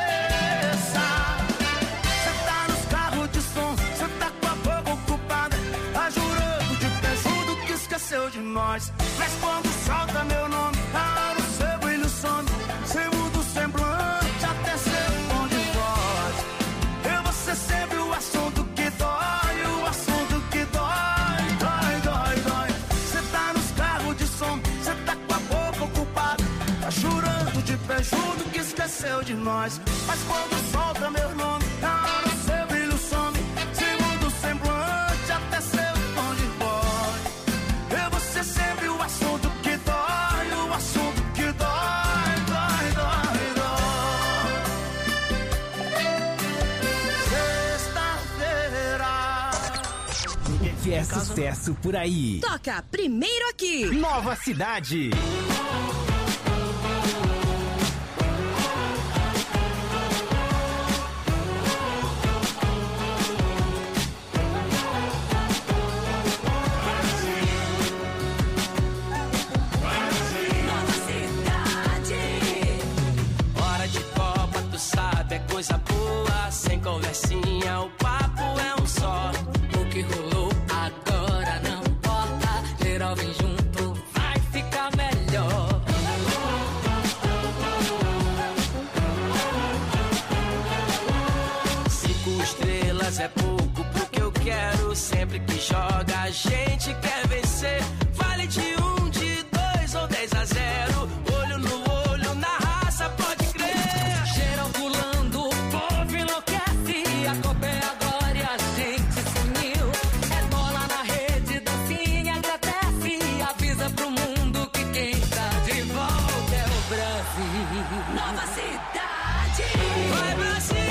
Cê tá nos carros de som, cê tá com a boca ocupada, tá jurando de pé junto que esqueceu de nós. Mas quando solta meu nome, tá no seu brilho some. Cê muda o semblante até seu tom de voz. Eu vou ser sempre o assunto que dói, o assunto que dói, dói, dói, dói. Cê tá nos carros de som, cê tá com a boca ocupada, tá jurando de pé junto que esqueceu de nós. Mas quando solta meu nome, tá no seu brilho some. Segundo o semblante até seu tom de voz. Eu vou ser sempre o assunto que dói, o assunto que dói, dói, dói, dói. Que é sucesso por aí. Toca primeiro aqui. Nova Cidade. Coisa boa, sem conversinha, o papo é um só. O que rolou agora não importa, geral vem junto, vai ficar melhor. 5 estrelas é pouco pro que eu quero, sempre que joga a gente quer vencer. Vale de 1, de 2 ou 10-0, olho no olho, na raça, pode crer. Geral pulando, o povo enlouquece, a Copa é agora e a gente se uniu. É bola na rede, dancinha agradece, avisa pro mundo que quem tá de volta é o Brasil. Nova cidade. Vai, Brasil!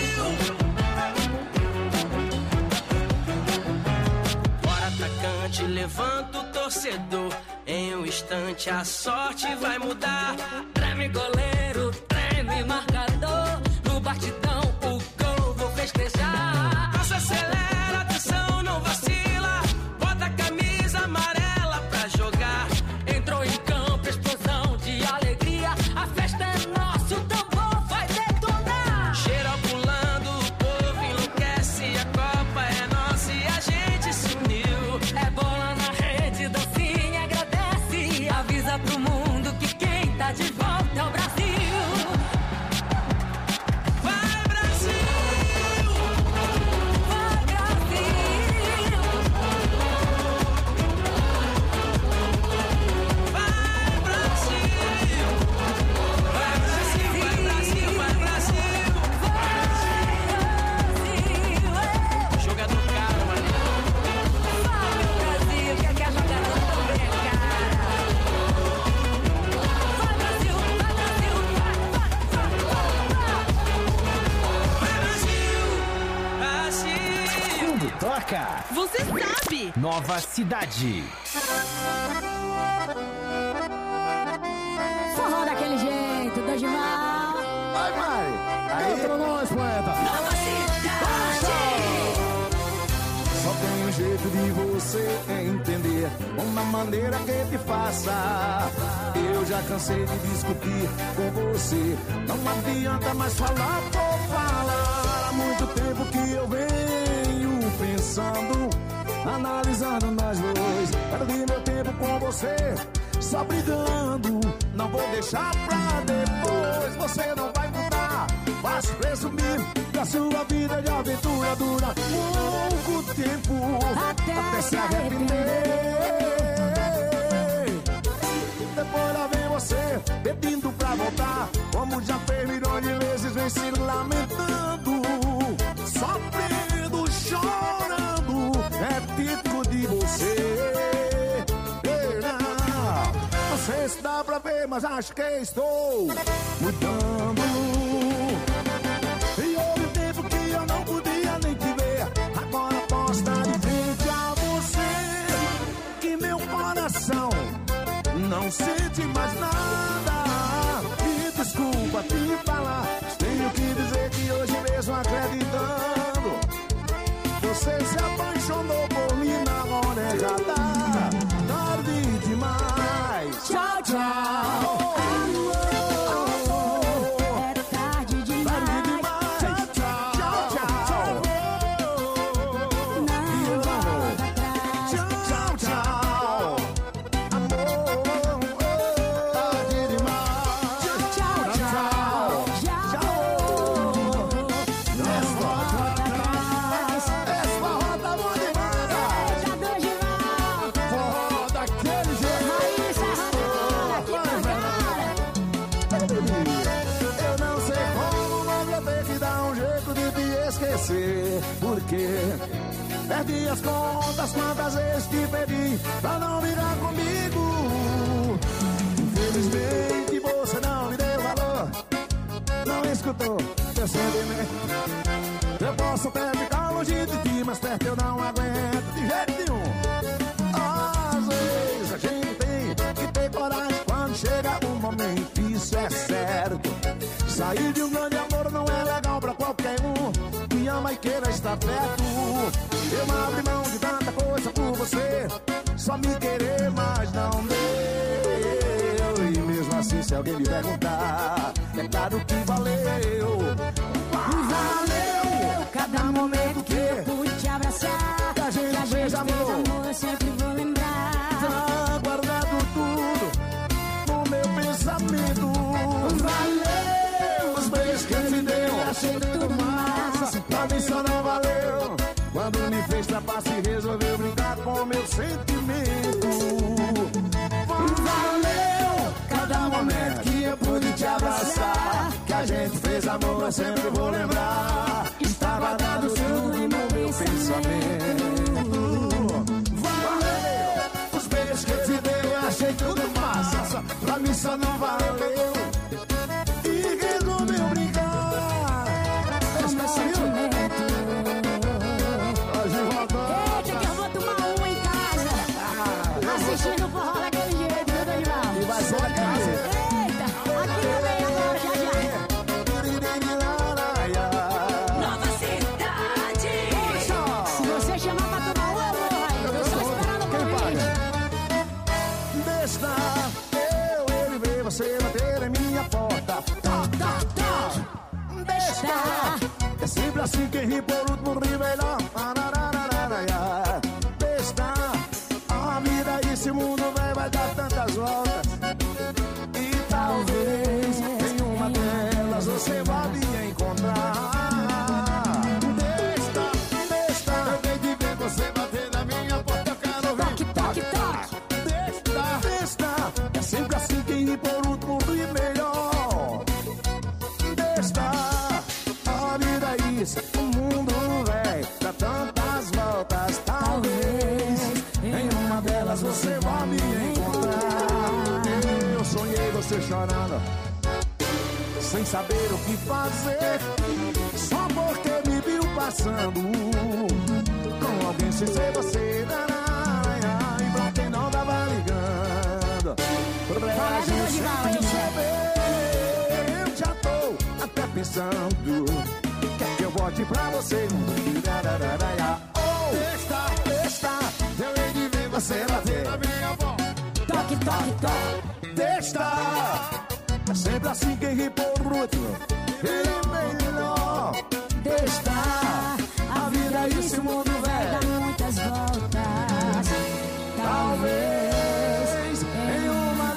Bora, atacante, levanta o torcedor. Em um instante a sorte vai mudar. Treme goleiro, treme marcador. No batidão o gol vou festejar. Passa, acelera, atenção, não vacila. Bota a camisa amarela pra jogar. Entrou em campo, explosão de alegria. A festa é nossa, o tambor vai detonar. Geral pulando, o povo enlouquece. A Copa é nossa e a gente se uniu. É bola na rede, dancinha agradece, avisa pro mundo que quem tá de volta é o Brasil. Vai, Brasil! Vai, Brasil! Vai, Brasil! Vai, Brasil, vai, Brasil, vai, Brasil! Jogador caro, mano. Brasil, que é jogador também é cara. Vai, Brasil, vai, Brasil, Vai, Brasil! Brasil! Quando toca, Você sabe. Nova Cidade. Forró daquele jeito, Dorival. Vai, Mari! Aí, pra nós, poeta! Nova cidade. Só tem um jeito de você entender, uma maneira que te faça. Eu já cansei de discutir com você, não adianta mais falar por falar. Há muito tempo que eu venho pensando, analisando nós dois. Perdi meu tempo com você, só brigando. Não vou deixar pra depois, você não vai mudar. Faço presumir que a sua vida de aventura dura pouco tempo, até se arrepender. Depois lá vem você, pedindo pra voltar, como já fez milhões de vezes, vem se lamentando, sofrendo, chorando, é típico de você. Não sei se dá pra ver, mas acho que estou mudando. E houve um tempo que eu não podia nem te ver, agora posso estar de frente a você, que meu coração não sente mais nada. Me desculpa te falar, tenho que dizer que hoje mesmo acreditando, você se apaixonou por mim na hora errada. Tarde demais. Tchau, tchau. É tarde demais. Tchau, tchau. Tchau, tchau. Não volta atrás. Tchau, tchau. Amor, tarde demais. Tchau, tchau. Não volta atrás. Essa rota boa demais. Já dou de volta. Forró daquele jeito. Eu não sei como, mas eu tenho que dar um jeito de te esquecer. Porque perdi as contas quantas vezes te pedi pra não virar comigo. Infelizmente você não me deu valor, não escutou meu sentimento. Eu posso até ficar longe de ti, mas perto eu não aguento de jeito nenhum. Às vezes a gente tem que ter coragem quando chega um momento, isso é certo. Sair de um grande amor não é legal pra qualquer um que ama e queira estar perto. Eu abri mão de tanta coisa por você, só me querer, mas não deu. E mesmo assim, se alguém me perguntar, é claro que valeu. Valeu cada momento que eu pude te abraçar, que a gente fez amor. Eu sempre vou lembrar. Tá guardado tudo no meu pensamento. Valeu os beijos que eu te dei, achei tudo massa. Pra mim só não valeu quando me fez trapaça e resolveu brincar com o meu sentimento. Valeu cada momento que eu pude te abraçar, que a gente fez amor, eu sempre vou lembrar. Está guardado tudo no meu pensamento. Valeu os beijos que eu te dei, eu achei tudo massa. Pra mim só não valeu e resolveu brincar. Esse meu sentimento. Hoje voltou. Eita, que eu vou tomar uma em casa. Assistindo o forró daquele jeito, meu Deus de mal. E vai ser daquele jeito. Eita, aqui também agora, já já. Nova cidade. Se você chamar pra tomar uma, eu vou só esperando por mim. Deixa eu ver você bater em minha porta. Toc, toc, toc. Deixa. É sempre assim, quem ri por último ri melhor. Deixa. A vida e esse mundo vai dar tantas voltas. E talvez em uma delas você vá me encontrar. Deixa. Eu tenho que ver você bater na minha porta. Eu quero ouvir. Toque, toque, toque. Deixa, é sempre assim, quem ri por último ri melhor. Deixa, a vida é isso, o mundo velho dá tantas voltas. Talvez em uma delas você vá me encontrar. Eu sonhei você chorando, sem saber o que fazer, só porque me viu passando com alguém sem ser você. E pra quem não tava ligando, problema de saber, eu já tô até pensando, quer que eu volte pra você? Deixa, eu hei de ver você bater na minha voz. Toque, toque, toque. Deixa, é sempre assim, quem ri por último ele é melhor. Deixa, a vida e esse mundo velho dá muitas voltas. talvez em uma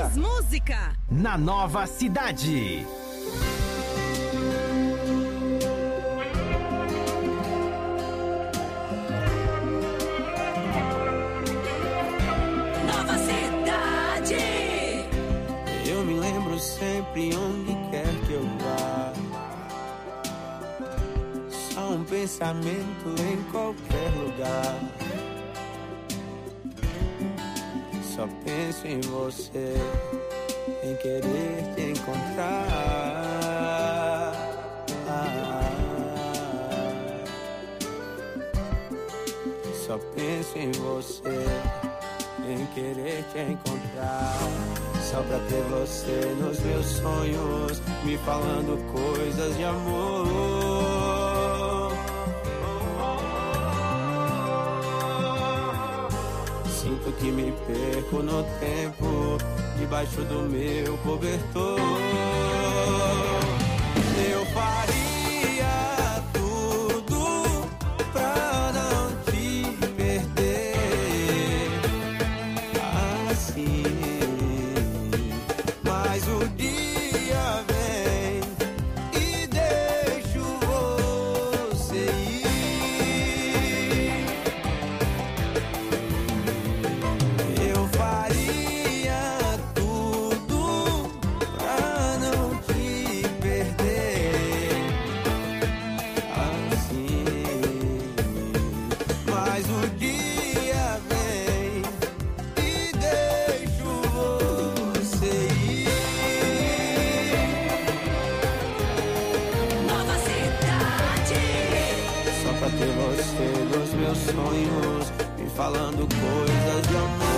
Mais música. Na Nova Cidade. Nova Cidade. Eu me lembro sempre onde quer que eu vá. Só um pensamento em qualquer lugar. Só penso em você, em querer te encontrar. Só penso em você, em querer te encontrar. Só pra ter você nos meus sonhos, me falando coisas de amor. Sinto que me perco no tempo, debaixo do meu cobertor. Eu faria tudo pra não te perder assim. Mas o dia vem e deixo você ir. Eu faria tudo pra não te perder assim. Mas o dia vem e deixo você ir. Nova Cidade. Só pra ter você nos meus sonhos, me falando coisas de amor.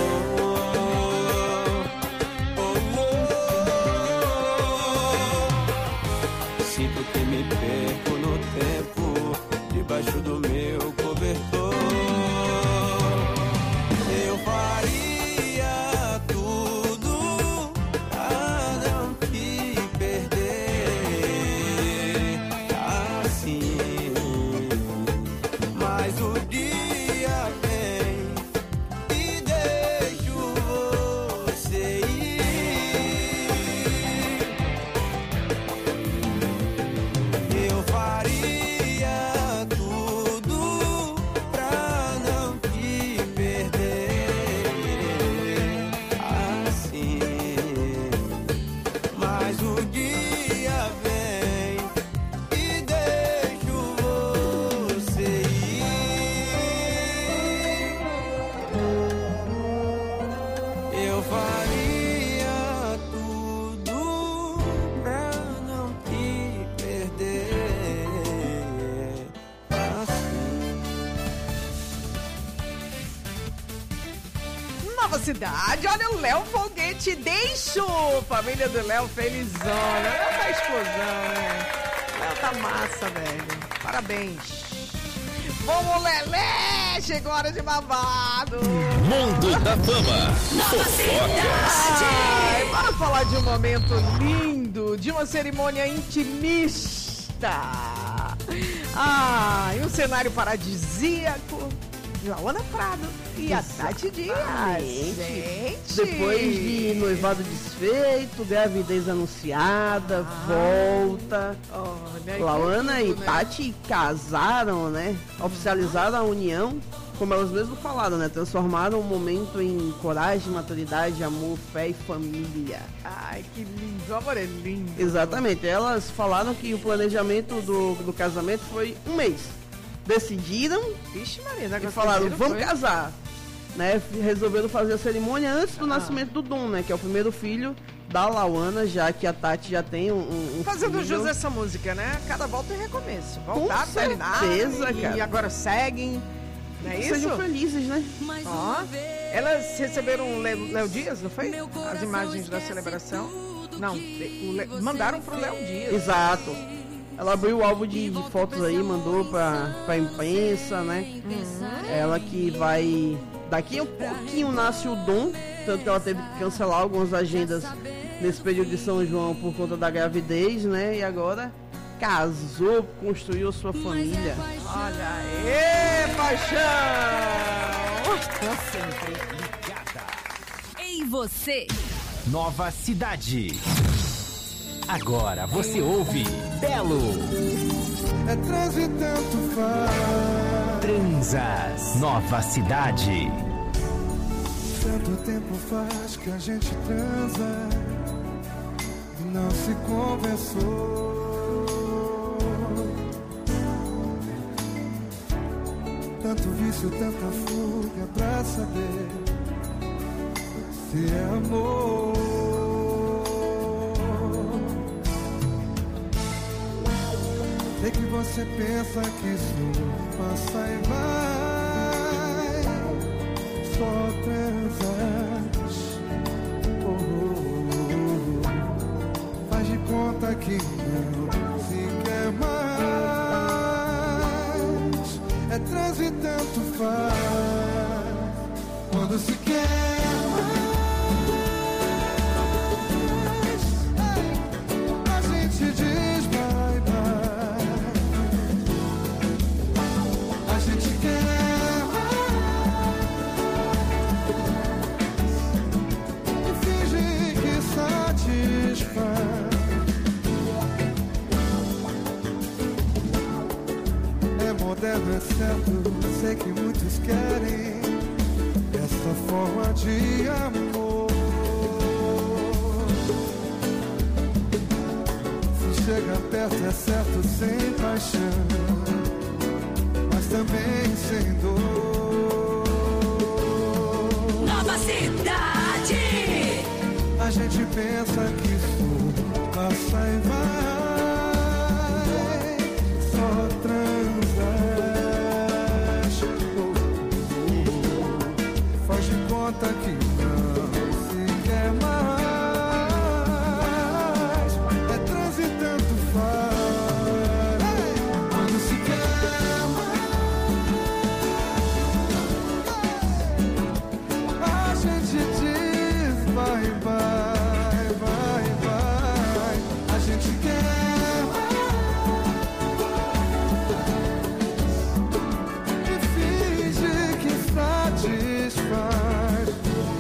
Sinto que me perco no tempo, debaixo do meu cobertor. Eu faria tudo pra não te perder assim. Mas o dia vem e deixo você ir. Eu faria tudo pra não te perder assim. Mas o dia vem e deixo você ir. Eu faria tudo pra não te perder assim. Nova Cidade, olha o Léo Foguete, deixo! Família do Léo felizona. Léo tá explosão, né? Léo tá massa, velho. Parabéns. Vamos, Lelé! Chegou a hora de babado. Mundo da Fama. Fofocas. Ai, bora falar de um momento lindo, de uma cerimônia intimista. Ai, um cenário paradisíaco. Lauana Prado e a Tati Dias. Gente. Depois de noivado desfeito, gravidez anunciada, volta. Lauana e Tati casaram, né? Oficializaram a união, como elas mesmas falaram, né? Transformaram o momento em coragem, maturidade, amor, fé e família. Ai, que lindo. O amor é lindo. Exatamente. Elas falaram que o planejamento do casamento foi um mês. Decidiram. Vixe, Maria, e falaram, vamos casar. Né? Resolveram fazer a cerimônia antes do nascimento do Dom, né? Que é o primeiro filho da Lauana, já que a Tati já tem um fazendo filho. jus a essa música, né? Cada volta é recomeço. Voltar, Com terminar. certeza, E cara. agora seguem. Não é isso? Sejam felizes, né? Ó, elas receberam o Léo Dias, não foi? As imagens da celebração. Não, mandaram pro Léo Dias. Exato. Ela abriu o álbum de fotos aí, mandou pra imprensa, né? Ela que vai... Daqui a um pouquinho nasce o Dom, tanto que ela teve que cancelar algumas agendas nesse período de São João por conta da gravidez, né? E agora casou, construiu sua família. Olha aí, paixão! Em você. Nova Cidade. Agora você ouve Belo. É trans e tanto faz. Transas. Nova Cidade. Tanto tempo faz que a gente transa e não se conversou. Tanto vício, tanta fuga pra saber se é amor. Sei que você pensa que isso passa e vai, só transas. Faz de conta que não se quer mais. É trans e tanto faz quando se quer mais. A gente diz bye bye. A gente quer mais e finge que satisfaz. É moderno, é certo. Sei que muitos querem essa forma de amor. Se chega perto é certo, sem paixão, mas também sem dor. Nova Cidade. A gente pensa que isso passa e vai, só transa. Faz de conta que não se quer mais. É trans e tanto faz quando se quer mais. A gente diz vai, vai, vai, vai. A gente quer mais e finge que satisfaz.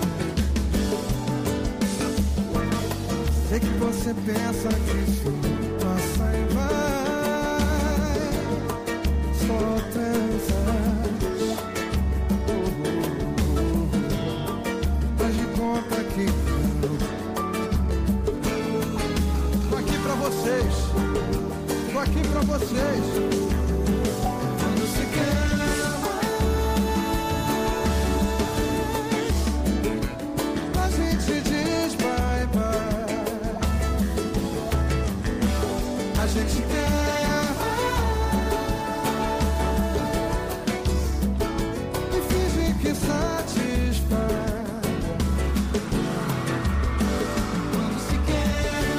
Sei que você pensa que isso passa e vai, só transas. Faz de conta que não. Tô aqui pra vocês. Tô aqui pra vocês. Quando se quer a gente diz bye bye. A gente quer e finge que satisfaz. Quando se quer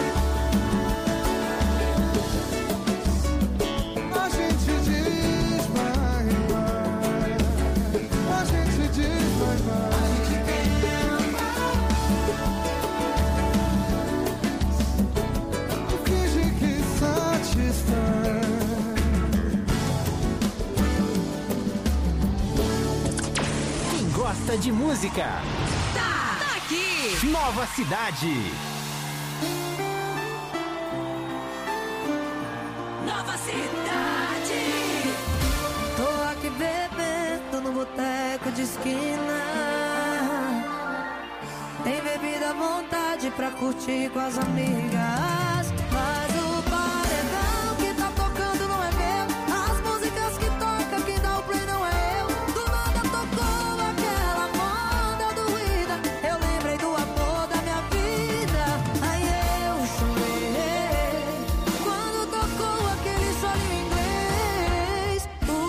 a gente diz bye bye. A gente diz bye bye. Finge que satisfaz. Quem gosta de música, Tá aqui. Nova Cidade. Nova Cidade. Tô aqui bebendo no boteco de esquina. Tem bebida à vontade pra curtir com as amigas. Mas o paredão que tá tocando não é meu. As músicas que toca, quem dá o play não é eu. Do nada tocou aquela moda doída. Eu lembrei do amor da minha vida. Aí eu chorei quando tocou aquele solinho inglês.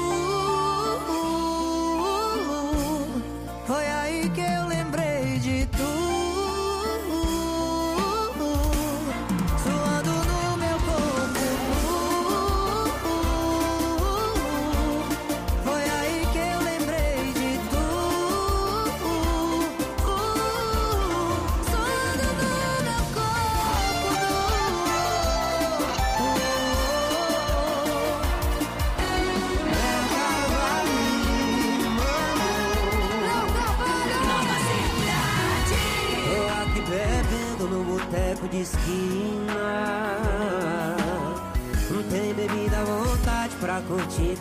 Foi aí que eu lembrei de tu.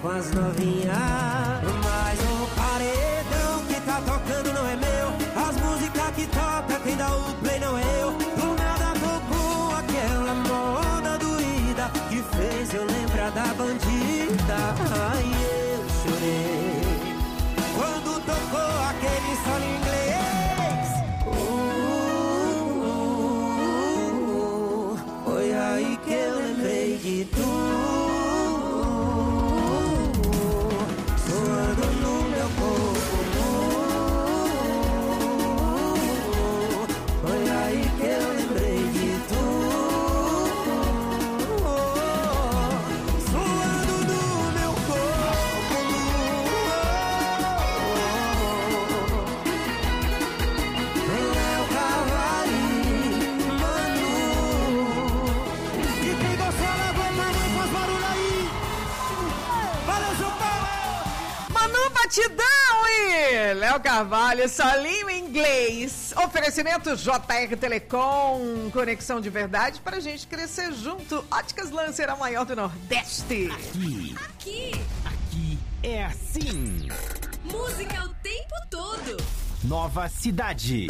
com as novinhas. Mas o paredão que tá tocando não é meu. As músicas que toca, quem dá o play não é eu. Do nada tocou aquela moda doída que fez eu lembrar da bandida. Ai, eu chorei quando tocou aquele solo inglês. Foi aí que eu lembrei de tu, soando no meu corpo. Foi aí que eu lembrei de tu, soando no meu corpo. Léo Cavalinho, Manu. E quem gostou, levanta a mão e faz barulho aí. Valeu, São Paulo! Manu Batidão e Léo Carvalho, solinho em inglês. Oferecimento JR Telecom, conexão de verdade pra gente crescer junto. Óticas Lancer, a maior do Nordeste. Aqui. Aqui é assim. Música o tempo todo. Nova Cidade.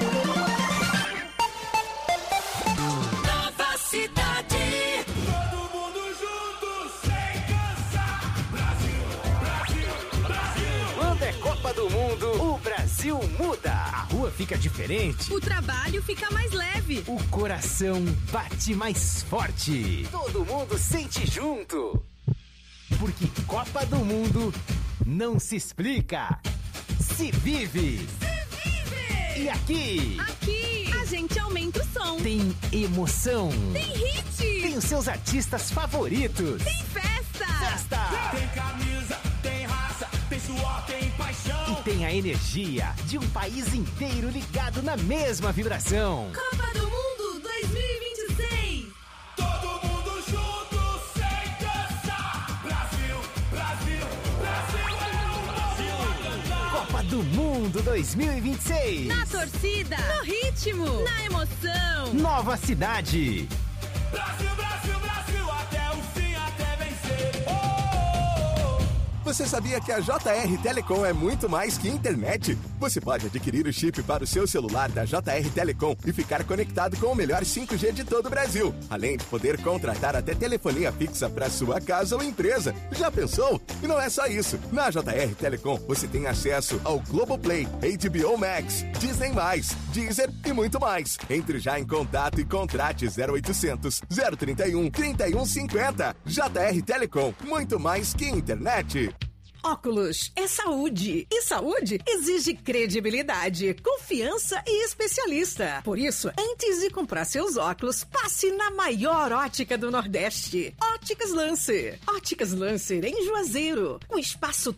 Nova Cidade. Todo mundo junto, sem cansar. Brasil, Brasil, Brasil. Quando é Copa do Mundo, o Brasil muda. A rua fica diferente. O trabalho fica mais leve. O coração bate mais forte. Todo mundo sente junto. Porque Copa do Mundo não se explica, se vive. E aqui Aqui a gente aumenta o som. tem emoção. Tem hit. Tem os seus artistas favoritos. Tem festa. Tem camisa, tem raça, tem suor, tem paixão. E tem a energia de um país inteiro ligado na mesma vibração. Copa do Mundo 2026. Todo mundo junto, sem cansar. Brasil, Brasil, Brasil é o Brasil a cantar. Copa do Mundo 2026. Na torcida. No ritmo. Na emoção. Nova Cidade. Brasil, Brasil, Brasil, até o fim, até vencer. Você sabia que a JR Telecom é muito mais que internet? Você pode adquirir o chip para o seu celular da JR Telecom e ficar conectado com o melhor 5G de todo o Brasil. Além de poder contratar até telefonia fixa para sua casa ou empresa. Já pensou? E não é só isso. Na JR Telecom você tem acesso ao Globoplay, HBO Max, Disney+, Deezer e muito mais. Entre já em contato e contrate 0800 031 3150. JR Telecom, muito mais que internet. Óculos é saúde. E saúde exige credibilidade, confiança e especialista. Por isso, antes de comprar seus óculos, passe na maior ótica do Nordeste. Óticas Lancer. Óticas Lancer em Juazeiro. Um espaço